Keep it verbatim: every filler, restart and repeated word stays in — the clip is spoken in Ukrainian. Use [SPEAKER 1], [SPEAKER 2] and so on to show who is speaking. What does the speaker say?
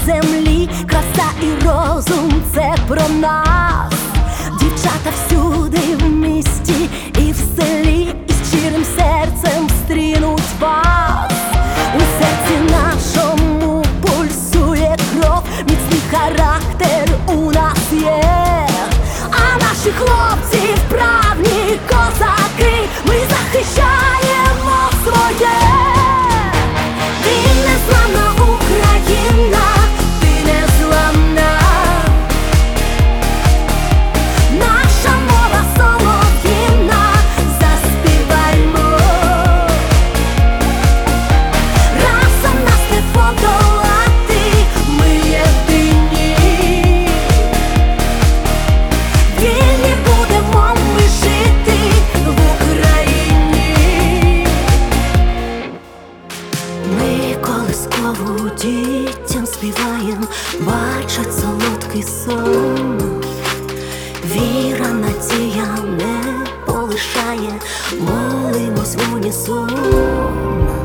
[SPEAKER 1] землі, краса і розум — це про нас. Дівчата всюди в місті і в селі, і з щирим серцем встрінуть вас. У серці нашому пульсує кров, міцний характер у нас є. А наші хлопці вправні козаки, ми захищаємо своє. Ти незламна Україна, ти незламна. Наша мова солов'їна, заспіваймо. Разом нас не подолати, ми єдині. Вільні будемо ми жити в Україні. Ми колискову дітям співаєм, бачать солодкий сон. Віра, надія не полишає, молимось в унісон.